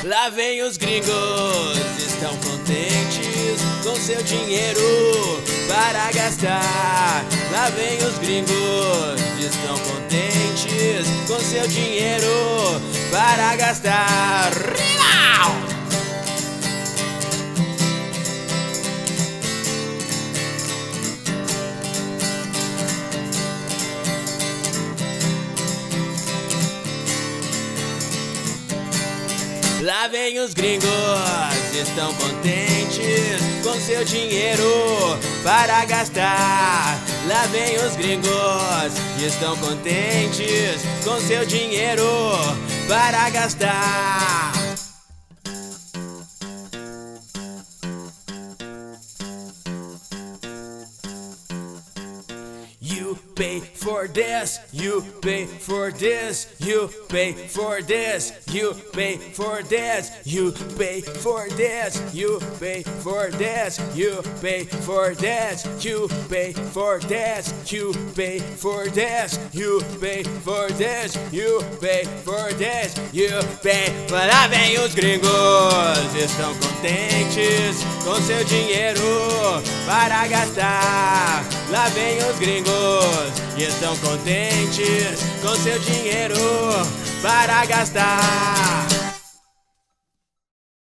Lá vem os gringos, estão contentes com seu dinheiro para gastar. Lá vem os gringos, estão contentes com seu dinheiro para gastar. Lá vem os gringos, estão contentes com seu dinheiro para gastar. Lá vem os gringos, estão contentes com seu dinheiro para gastar. You pay for this, you pay for this, you pay for this, you pay for this, you pay for this, you pay for this, you pay for this, you pay for this, you pay for this, you pay for this, you pay for this, you pay. Lá vem os gringos, estão contentes com seu dinheiro para gastar. Lá vem os gringos, estão contentes com seu dinheiro para gastar.